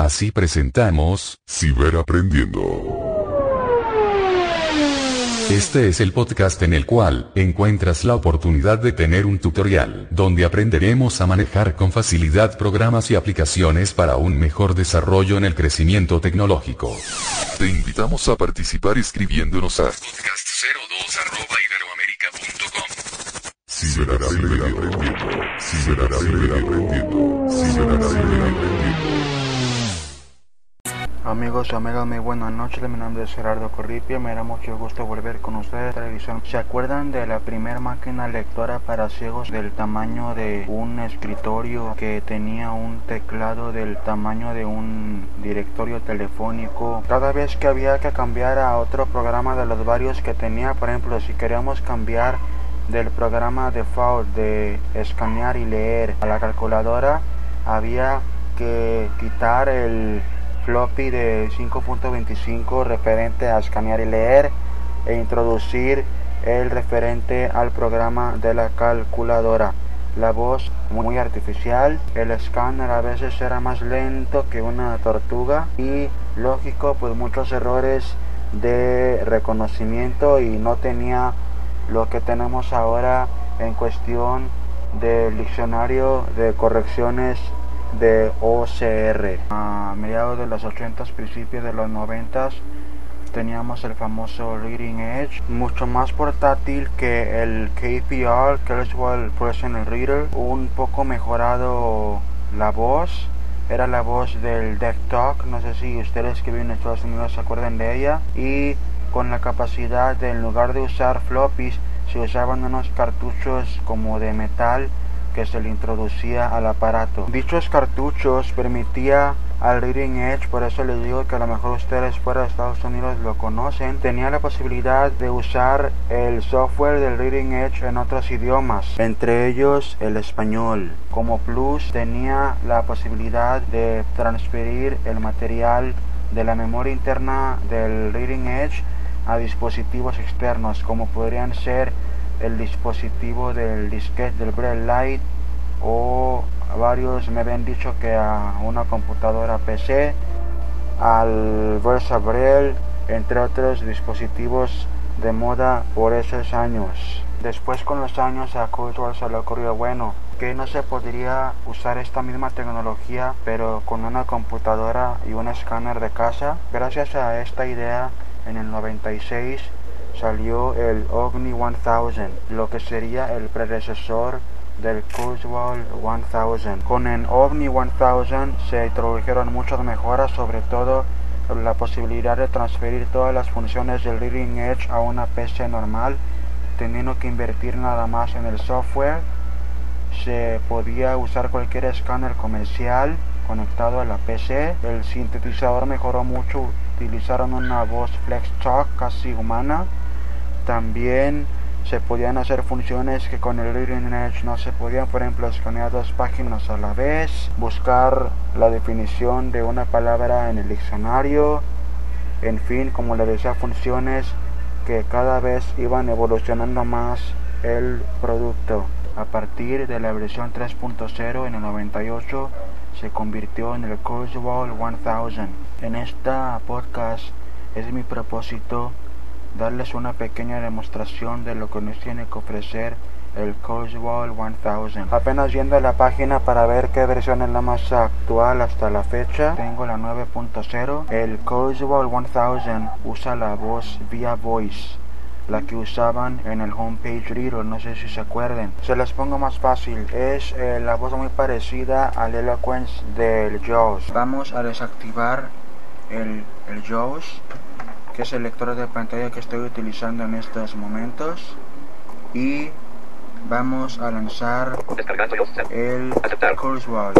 Así presentamos Ciberaprendiendo. Este es el podcast en el cual encuentras la oportunidad de tener un tutorial, donde aprenderemos a manejar con facilidad programas y aplicaciones para un mejor desarrollo en el crecimiento tecnológico. Te invitamos a participar escribiéndonos a podcast02@iberoamerica.com. Ciberaprendiendo. Amigos y amigas, muy buenas noches. Mi nombre es Gerardo Corripia. Me da mucho gusto volver con ustedes a televisión. ¿Se acuerdan de la primera máquina lectora para ciegos del tamaño de un escritorio, que tenía un teclado del tamaño de un directorio telefónico? Cada vez que había que cambiar a otro programa de los varios que tenía, por ejemplo, si queríamos cambiar del programa default de escanear y leer a la calculadora, había que quitar el floppy de 5.25 referente a escanear y leer e introducir el referente al programa de la calculadora. La voz muy artificial, el escáner a veces era más lento que una tortuga y lógico, pues muchos errores de reconocimiento, y no tenía lo que tenemos ahora en cuestión del diccionario de correcciones de OCR. A mediados de los 80s, principios de los 90s, teníamos el famoso Reading Edge, mucho más portátil que el KPR, Kurzweil Personal Reader, un poco mejorado la voz. Era la voz del DevTalk, no sé si ustedes que viven en Estados Unidos se acuerdan de ella, y con la capacidad de, en lugar de usar floppies, se usaban unos cartuchos como de metal que se le introducía al aparato. Dichos cartuchos permitía al Reading Edge, por eso les digo que a lo mejor ustedes fuera de Estados Unidos lo conocen, tenía la posibilidad de usar el software del Reading Edge en otros idiomas, entre ellos el español. Como plus, tenía la posibilidad de transferir el material de la memoria interna del Reading Edge a dispositivos externos, como podrían ser el dispositivo del disquete del Braille Lite, o varios me habían dicho que a una computadora PC, al Versa Braille, entre otros dispositivos de moda por esos años. Después, con los años, a Kurzweil se le ocurrió, bueno, que no se podría usar esta misma tecnología pero con una computadora y un escáner de casa. Gracias a esta idea, en el 96 salió el OVNI 1000, lo que sería el predecesor del Kurzweil 1000. Con el OVNI 1000 se introdujeron muchas mejoras, sobre todo la posibilidad de transferir todas las funciones del Reading Edge a una PC normal, teniendo que invertir nada más en el software. Se podía usar cualquier escáner comercial conectado a la PC. El sintetizador mejoró mucho, utilizaron una voz Flex Talk casi humana. También se podían hacer funciones que con el Reading Edge no se podían, por ejemplo, escanear 2 páginas a la vez, buscar la definición de una palabra en el diccionario, en fin, como les decía, funciones que cada vez iban evolucionando más el producto. A partir de la versión 3.0 en el 98 se convirtió en el Kurzweil 1000. En esta podcast es mi propósito darles una pequeña demostración de lo que nos tiene que ofrecer el Kurzweil 1000. Apenas viendo la página para ver qué versión es la más actual hasta la fecha, tengo la 9.0. El Kurzweil 1000 usa la voz vía voice, la que usaban en el Homepage Reader, no sé si se acuerdan. Se las pongo más fácil, es la voz muy parecida al Eloquence del JAWS. Vamos a desactivar el JAWS, que es el lector de pantalla que estoy utilizando en estos momentos, y vamos a lanzar el Kurzweil.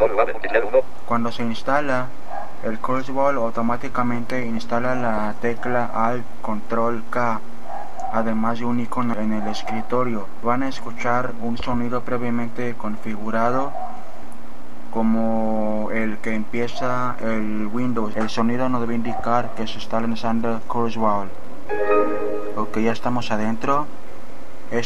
Cuando se instala el Kurzweil, automáticamente instala la tecla Alt Control K, además de un icono en el escritorio. Van a escuchar un sonido previamente configurado, como el que empieza el Windows. El sonido nos debe indicar que se está lanzando Kurzweil. Ok, ya estamos adentro.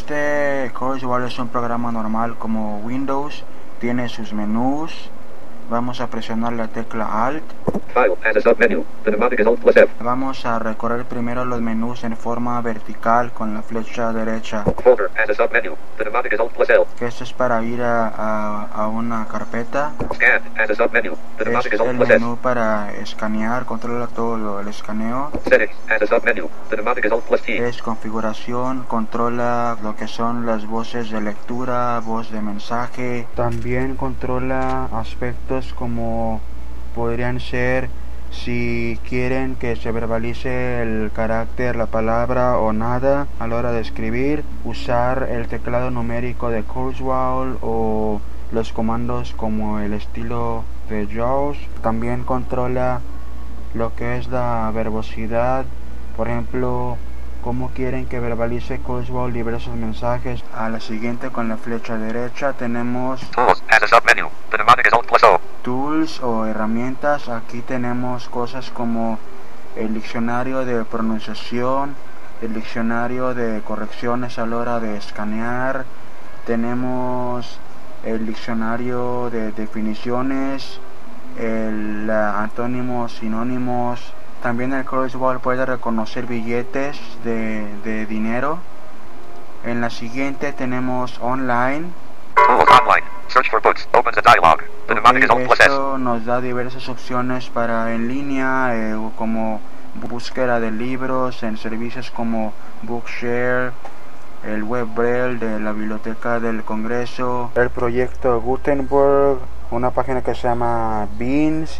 Este Kurzweil es un programa normal como Windows, tiene sus menús, Vamos a presionar la tecla Alt. File as a submenu. The mnemonic is Alt plus F. Vamos a recorrer primero los menús en forma vertical con la flecha derecha. Folder as a submenu. The mnemonic is Alt plus L. Que esto es para ir a una carpeta. Scan as a submenu. The Es mnemonic is Alt el plus S. menú para escanear, controla todo el escaneo. Settings as a submenu. The mnemonic is Alt plus T. Es configuración, controla lo que son las voces de lectura, voz de mensaje. También controla aspectos como podrían ser si quieren que se verbalice el carácter, la palabra o nada a la hora de escribir, usar el teclado numérico de Kurzweil o los comandos como el estilo de JAWS. También controla lo que es la verbosidad, por ejemplo, cómo quieren que verbalice Kurzweil diversos mensajes. A la siguiente, con la flecha derecha, tenemos Tools as a submenu. The mnemonic is Alt plus O. tools o herramientas. Aquí tenemos cosas como el diccionario de pronunciación, el diccionario de correcciones a la hora de escanear, tenemos el diccionario de definiciones, el antónimos, sinónimos. También el Kurzweil puede reconocer billetes de dinero. En la siguiente tenemos online. Tools online. Search for books. Opens a dialog. The mnemonic is Alt plus S. Esto nos da diversas opciones para en línea, como búsqueda de libros en servicios como Bookshare, el web Braille de la Biblioteca del Congreso, el proyecto Gutenberg, una página que se llama Beans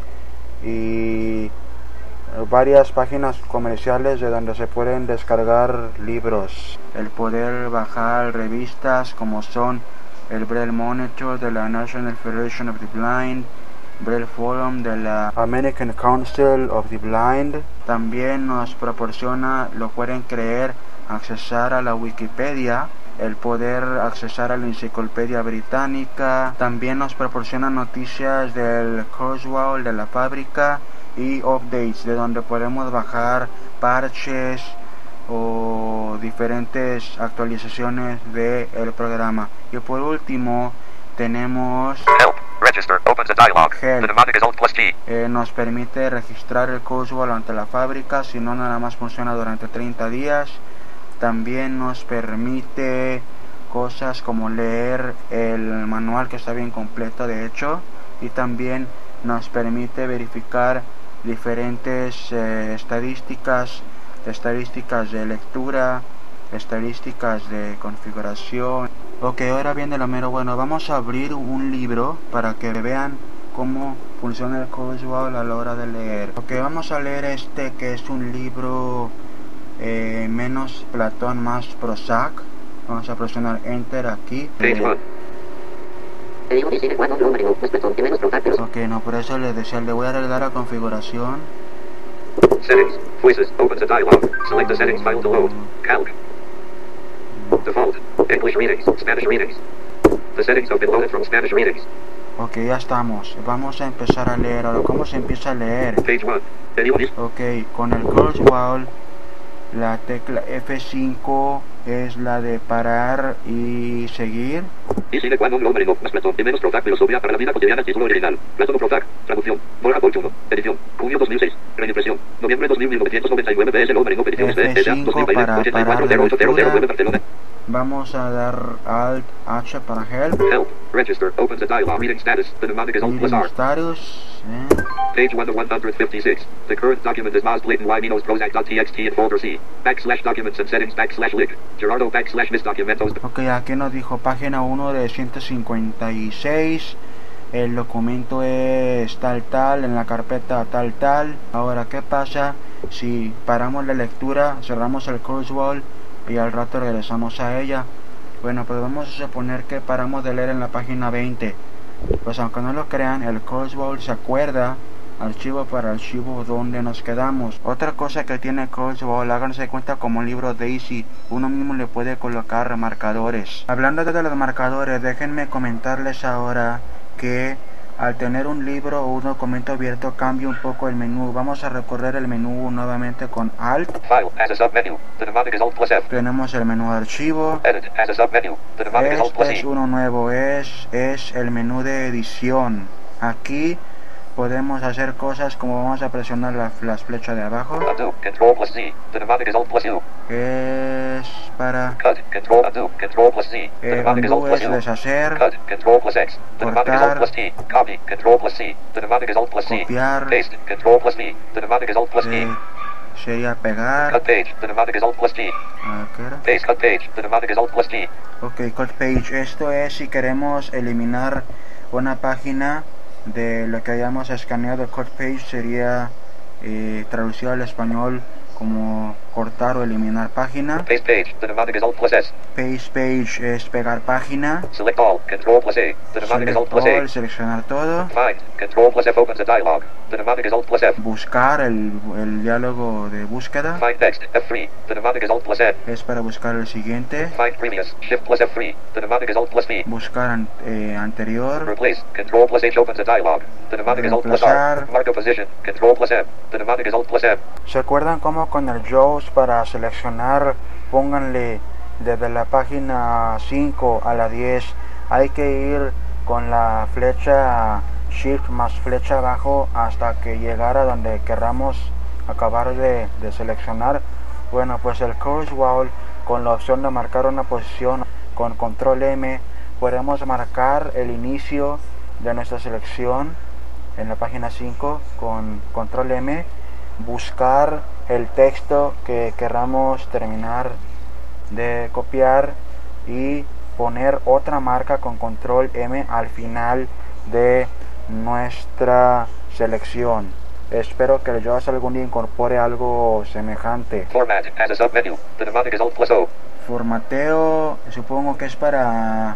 y varias páginas comerciales de donde se pueden descargar libros. El poder bajar revistas como son el Braille Monitor de la National Federation of the Blind, Braille Forum de la American Council of the Blind. También nos proporciona, lo pueden creer, accesar a la Wikipedia, el poder accesar a la Enciclopedia Británica. También nos proporciona noticias del Kurzweil, de la fábrica, y updates de donde podemos bajar parches o diferentes actualizaciones del programa. Y por último tenemos Help. Register. Opens a dialog. Help. The mnemonic is Alt plus G. Nos permite registrar el Kurzweil ante la fábrica, si no nada más funciona durante 30 días. También nos permite cosas como leer el manual, que está bien completo de hecho, y también nos permite verificar diferentes estadísticas de lectura, estadísticas de configuración. Ok, ahora viene lo mero bueno. Vamos a abrir un libro para que vean cómo funciona el Kurzweil a la hora de leer. Ok, vamos a leer este, que es un libro menos Platón, más Prozac. Vamos a presionar Enter aquí. Page 1. Ok, no, por eso les decía, le voy a dar a configuración. Settings. Voices. Opens a dialog. Select the settings file to load. Calc. Default. English readings. Spanish readings. The settings have been loaded from Spanish readings. Ok, ya estamos. Vamos a empezar a leer. Ahora, ¿cómo se empieza a leer? Page 1. Anyone? Ok, con el Kurzweil, la tecla F5 es la de parar y seguir. Y sigue cuando un hombre no más Platón y menos Prozac, filosofía para la vida cotidiana, título original. Platón o Prozac. Traducción. Borja Porchuno. Edición. Junio 2006. Reimpresión. Noviembre 1999. BS Hombre no peticiones de F5 para parar la lectura. Vamos a dar Alt H para Help. Help. Register. Opens a dialog. Reading status. The mnemonic is Alt plus Reading R. status. Page 1 of 156. The current document is Maz Blatant Y Minos Prozac.txt in folder C. / documents and settings / link. Gerardo / mis documentos. Ok, aquí nos dijo página 1 de 156. El documento es tal, en la carpeta tal. Ahora, ¿qué pasa si paramos la lectura, cerramos el Kurzweil y al rato regresamos a ella? Bueno, pues vamos a suponer que paramos de leer en la página 20. Pues aunque no lo crean, el Kurzweil se acuerda archivo para archivo donde nos quedamos. Otra cosa que tiene Kurzweil, háganse cuenta, como un libro Daisy, uno mismo le puede colocar marcadores. Hablando de los marcadores, déjenme comentarles ahora que al tener un libro o un documento abierto cambia un poco el menú. Vamos a recorrer el menú nuevamente con Alt. File as a submenu. The mnemonic is Alt plus F. Tenemos el menú de archivo. Edit as a submenu. The mnemonic is Alt plus Este es E. uno nuevo, es el menú de edición. Aquí podemos hacer cosas como vamos a presionar las flechas de abajo. Undo. Control plus Z. The pneumatic is Alt plus U. Es para Cut. Control undo. Control plus Z. The pneumatic is Alt undo plus es U. deshacer, Cut. Control plus X. The pneumatic is Alt cortar, plus T. Copy. Control plus C. The pneumatic is Alt plus C. copiar, Paste. Control plus V. The pneumatic is Alt plus E. sería pegar. Cut page. The pneumatic is Alt plus G. ¿Qué era? Paste. Cut page. The pneumatic is Alt plus G. Ok, cut page. Esto es si queremos eliminar una página de lo que hayamos escaneado. Cut page sería traducido al español como cortar o eliminar página. Paste page. The pneumatic is Alt plus S. Paste page es pegar página. Select all. Control plus A. The pneumatic is Alt plus Select all, A. seleccionar todo. Find. Control plus F opens a dialog. The pneumatic is Alt plus F. Buscar el diálogo de búsqueda. Find next. F3. The pneumatic is Alt plus N. Es para buscar el siguiente. Find previous. Shift plus F3. The pneumatic is Alt plus V. Buscar anterior. Replace. Control plus H opens a dialog. The pneumatic is Alt plus R. Reemplazar. Mark a position. Control plus M. The pneumatic is Alt plus M. ¿Se acuerdan cómo con el JAWS para seleccionar, pónganle desde la página 5 a la 10, hay que ir con la flecha Shift más flecha abajo hasta que llegara donde queramos acabar de seleccionar? Bueno, pues el Kurzweil, con la opción de marcar una posición con control M, podemos marcar el inicio de nuestra selección en la página 5 con control M, buscar el texto que queramos terminar de copiar y poner otra marca con control M al final de nuestra selección. Espero que el JAWS algún día incorpore algo semejante. Format as a submenu. The pneumatic is Alt plus O. Formateo, supongo que es para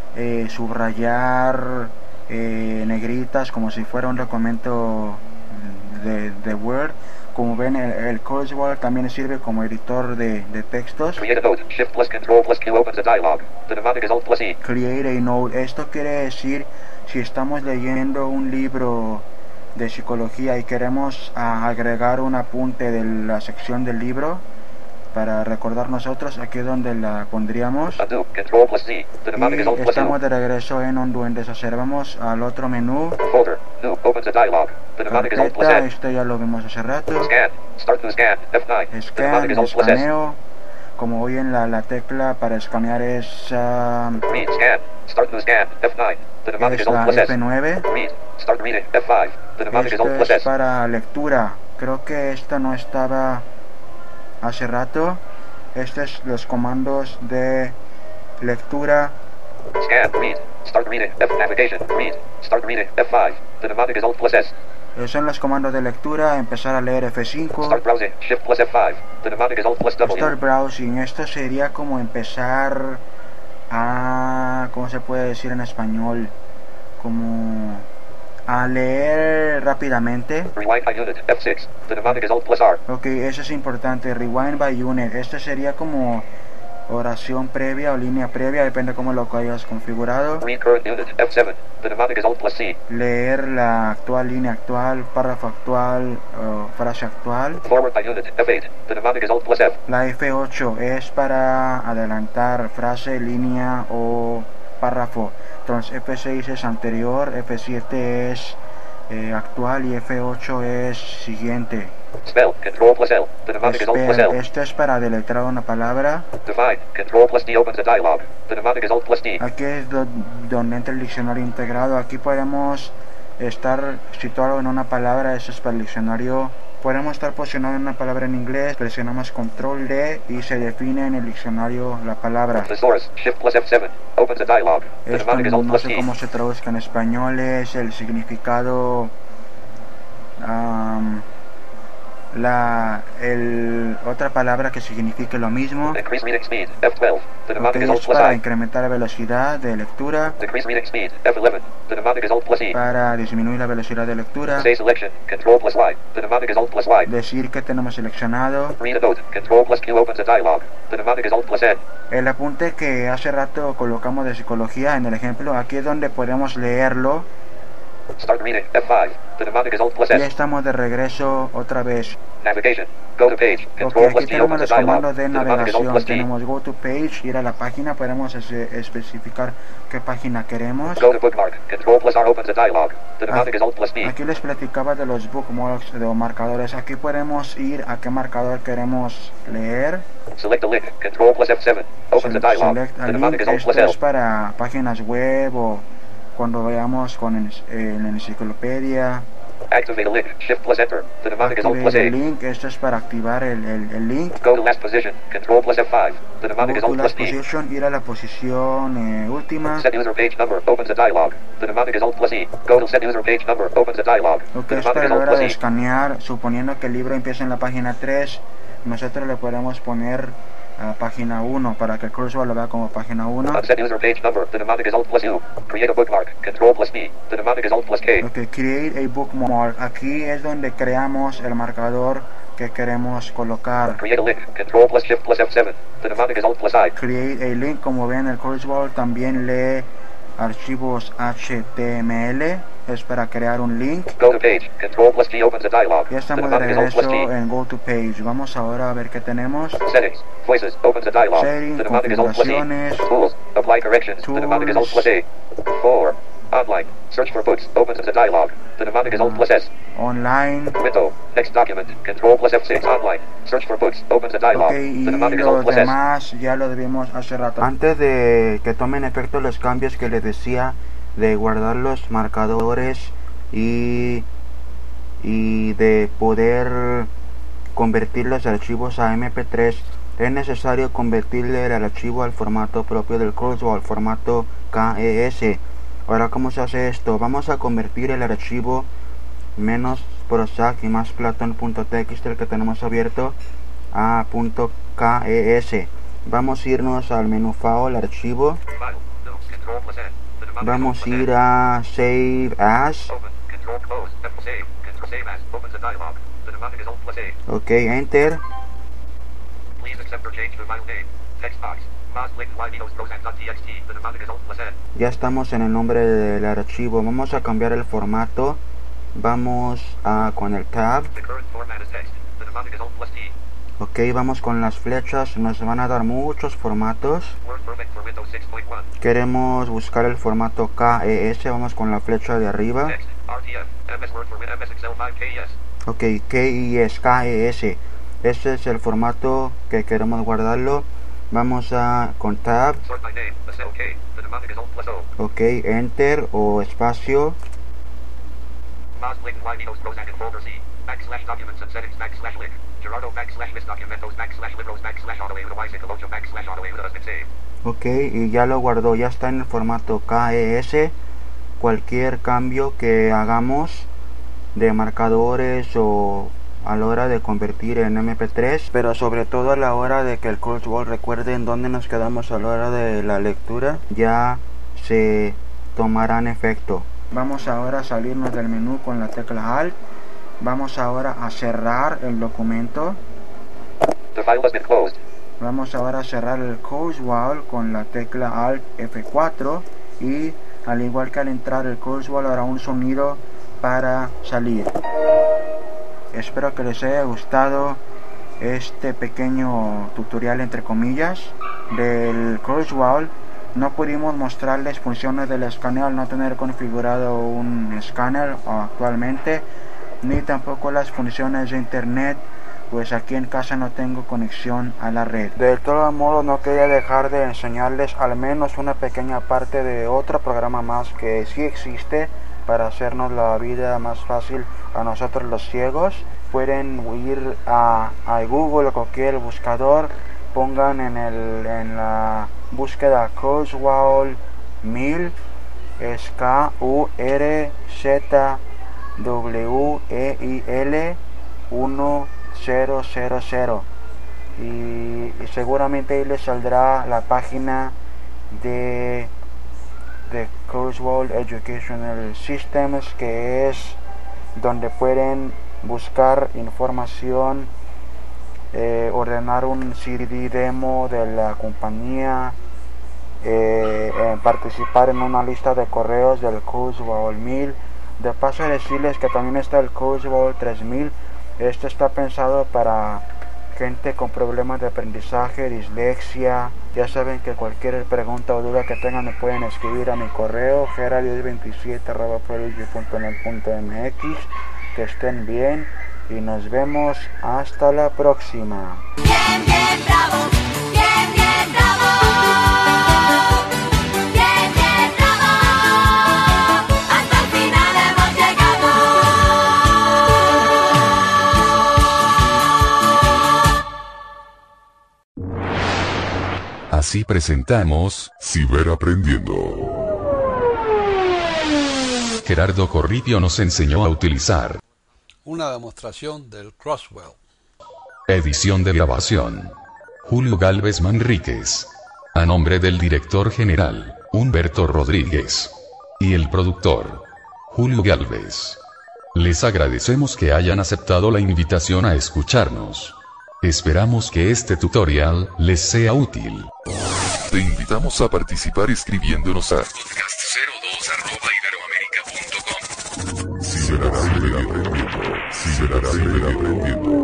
subrayar negritas como si fuera un documento de Word. Como ven, el Kurzweil también sirve como editor de textos. Create a note. Shift plus Control plus Q opens a dialog. The pneumatic is Alt plus E. Create a note. Esto quiere decir, si estamos leyendo un libro de psicología y queremos agregar un apunte de la sección del libro para recordar nosotros, aquí es donde la pondríamos. Undo. Control plus Z. The pneumatic is Alt Y plus U. estamos de regreso en Undo. En deshacer, vamos al otro menú. Folder. New. Opens a dialog. The pneumatic is Alt plus Carpeta, N. esto ya lo vimos hace rato. Scan. Start to scan. F9. The Scan, pneumatic is Alt plus S. escaneo. Como oyen, la tecla para escanear es Read. Scan. Start to scan. F9. The pneumatic is Alt la plus S. F9. Read. Start reading. F5. The pneumatic is Esto Alt plus es S. para lectura. Creo que esta no estaba hace rato. Estos es los comandos de lectura. Scan. Read. Start reading. F navigation. Read. Start reading. F5. The pneumatic is Alt plus S. Son los comandos de lectura. Empezar a leer F5. Start browsing. Shift plus F5. The pneumatic is Alt plus W. Start browsing. Esto sería como empezar a... ¿cómo se puede decir en español? Como a leer rápidamente. Rewind by unit. F6. The pneumatic is Alt plus R. Ok, eso es importante. Rewind by unit. Esto sería como oración previa o línea previa, depende cómo lo hayas configurado. Read current unit. F7. The pneumatic is Alt plus C. Leer la actual línea actual, párrafo actual, frase actual. Forward by unit. F8. The pneumatic is Alt plus F. La F8 es para adelantar frase, línea o párrafo. Entonces F6 es anterior, F7 es actual y F8 es siguiente. Spell. Control plus L. The pneumatic is Alt plus Spell, L. esto es para deletrear una palabra. Define. Control plus D opens a dialog. The pneumatic is Alt plus D. Aquí es donde entra el diccionario integrado. Aquí podemos estar situado en una palabra, eso es para el diccionario. Podemos estar posicionado en una palabra en inglés, presionamos control D y se define en el diccionario la palabra. Thesaurus. Shift plus F7. Opens a dialog. The Esto pneumatic is Alt no plus sé T. cómo se traduzca en español, es el significado, otra palabra que signifique lo mismo. Increase reading speed. F12. The Ok, pneumatic is Alt es plus para I. incrementar la velocidad de lectura, Decrease reading speed. F11. The pneumatic is Alt plus E. para disminuir la velocidad de lectura, Say selection. Control plus Y. The pneumatic is Alt plus Y. decir que tenemos seleccionado. Read a note. Control plus Q opens a dialog. The pneumatic is Alt plus N. El apunte que hace rato colocamos de psicología en el ejemplo, aquí es donde podemos leerlo Start reading. F5. The mnemonic is Alt plus Ya S. estamos de regreso otra vez. Navigation. Go to page. Ok, Control aquí plus T tenemos opens a los dialog. comandos de The mnemonic is Alt navegación. plus T. Tenemos go to page, ir a la página, podemos especificar qué página queremos. Go to bookmark. Control plus R opens a dialog. The mnemonic is Alt plus T. Aquí les platicaba de los bookmarks, de los marcadores. Aquí podemos ir a qué marcador queremos leer. Select a link. Control plus F7 opens a dialog. Select a The mnemonic link. is Alt Esto plus L. es para páginas web o cuando veamos con la enciclopedia. Activate a link. Shift plus Enter. The mnemonic is Alt plus Activate A. el link. Esto es para activar el link. Go to last position. Control plus F5. The mnemonic is Go Alt to plus last T. position, ir a la posición última. Set user page number opens a dialog. The mnemonic is Alt plus E. Go to set user page number opens a dialog. Ok, The es mnemonic para is la Alt hora plus de E. escanear. Suponiendo que el libro empieza en la página 3, nosotros le podemos poner a página 1 para que el cursor lo vea como página 1. Set user page number. The mnemonic is Alt plus U. Create a bookmark. Control plus B. The mnemonic is Alt plus K. Ok, create a bookmark. Aquí es donde creamos el marcador que queremos colocar. Create a link. Control plus Shift plus F7. The mnemonic is Alt plus I. Create a link, como ven, el cursor también lee archivos HTML. Es para crear un link. Go to page. Control plus G opens a dialog. Ya The estamos de mnemonic is Alt plus regreso G. en Go to Page. Vamos ahora a ver qué tenemos. Settings. Voices opens a dialog. Settings, The mnemonic is Alt plus E. configuraciones. Tools. Apply corrections. The mnemonic is Alt plus A. 4. Online. Search for books opens a dialog. The mnemonic is Alt plus S. Online. Window. Next document. Control plus F6. Online. Search for books opens a dialog. Ok, y The mnemonic is Alt los plus S. demás ya lo debimos hace rato. Antes de que tomen efecto los cambios que les decía de guardar los marcadores y de poder convertir los archivos a MP3, es necesario convertirle el archivo al formato propio del Kurzweil, al formato KES. Ahora, ¿cómo se hace esto? Vamos a convertir el archivo menos Prozac y más Platon.txt, el que tenemos abierto, a .kes. Vamos a irnos al menú File, archivo. File. No. Control plus N. The mnemonic is Alt Vamos a plus N. ir a Save As. Open. Control close. F save. Control save as. Opens a dialog. The mnemonic is Alt plus A. Ok, Enter. Please accept or change the file name. Text box. Moz link libidos prozac.txt. The mnemonic is Alt plus N. Ya estamos en el nombre del archivo. Vamos a cambiar el formato. Vamos a con el tab. The current format is text. The mnemonic is Alt plus T. Ok, vamos con las flechas. Nos van a dar muchos formatos. Word perfect for Windows 6.1. Queremos buscar el formato KES. Vamos con la flecha de arriba. Text. RTF. MS Word for MS Excel 5 KES. Ok, KES. Este es el formato que queremos guardarlo. Vamos a con tab. Sort by name. The cell K. The mnemonic is Alt plus O. Ok, Enter o espacio. Moz link libidos prozac in folder C. Backslash documents and settings backslash link. Gerardo backslash mis documentos backslash libros backslash autoeudo bicycle backslash autoeudo has been saved. Ok, y ya lo guardó, ya está en el formato KES. Cualquier cambio que hagamos de marcadores o a la hora de convertir en MP3, pero sobre todo a la hora de que el Kurzweil recuerde en dónde nos quedamos a la hora de la lectura, ya se tomarán efecto. Vamos ahora a salirnos del menú con la tecla Alt. Vamos ahora a cerrar el documento. The file has been closed. Vamos ahora a cerrar el Kurzweil con la tecla Alt F4 y al igual que al entrar el Kurzweil hará un sonido para salir. Espero que les haya gustado este pequeño tutorial entre comillas del Kurzweil. No pudimos mostrarles funciones del escaneo al no tener configurado un escáner actualmente, ni tampoco las funciones de internet, pues aquí en casa no tengo conexión a la red. De todo modo, no quería dejar de enseñarles al menos una pequeña parte de otro programa más que sí existe para hacernos la vida más fácil a nosotros los ciegos. Pueden ir a Google o cualquier buscador, pongan en la búsqueda Kurzweil 1000, es KURZWEIL 1000 y seguramente ahí les saldrá la página de Kurzweil Educational Systems, que es donde pueden buscar información, ordenar un CD demo de la compañía, participar en una lista de correos del Kurzweil 1000, De paso decirles que también está el Kurzweil 3000. Este está pensado para gente con problemas de aprendizaje, dislexia. Ya saben que cualquier pregunta o duda que tengan me pueden escribir a mi correo gera1027@prodigy.net.mx. Que estén bien y nos vemos hasta la próxima. Bien, bien, bravo, bien, bien, bravo. Bien, bien, bravo. Hasta el final hemos llegado. Así presentamos Ciberaprendiendo. Gerardo Corripio nos enseñó a utilizar Una demostración del Crosswell. edición de grabación Julio Gálvez Manríquez. A nombre del director general, Humberto Rodríguez. Y el productor, Julio Gálvez. Les agradecemos que hayan aceptado la invitación a escucharnos. Esperamos que este tutorial les sea útil. Te invitamos a participar escribiéndonos a podcast02@iberoamerica.com. Ciberaprendiendo.